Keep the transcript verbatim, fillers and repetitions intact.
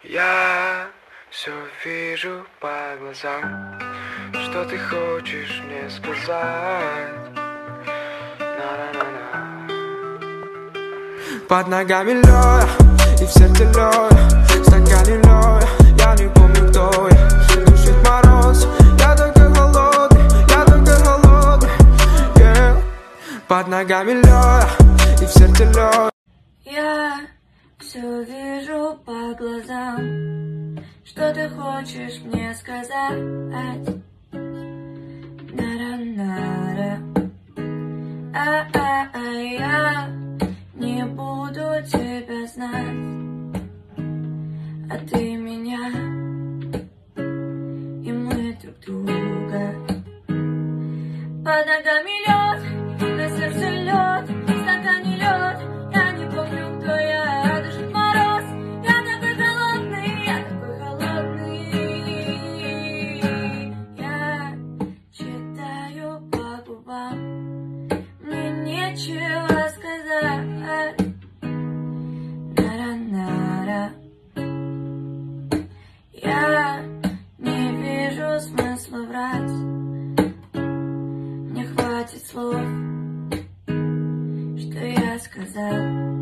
Я все вижу по глазам, что ты хочешь мне сказать. На-на-на-на. Под ногами лёд, и в сердце лёд, в стакане лёд, я не помню, кто я. Душит мороз, я только холодный, я только холодный, yeah. Под ногами лёд, и в сердце лёд. Я все вижу по глазам, что ты хочешь мне сказать. На-ра-на-ра. А-а-а, я не буду тебя знать, а ты меня, и мы друг друга. Под ногами лед, на сердце лед, в стакане лед, я не помню, кто я. Дышит мороз, я такой холодный, я такой холодный. Я читаю по губам, мне нечего сказать. На-ра-на-ра. Я не вижу смысла врать, мне хватит слов, что я сказал.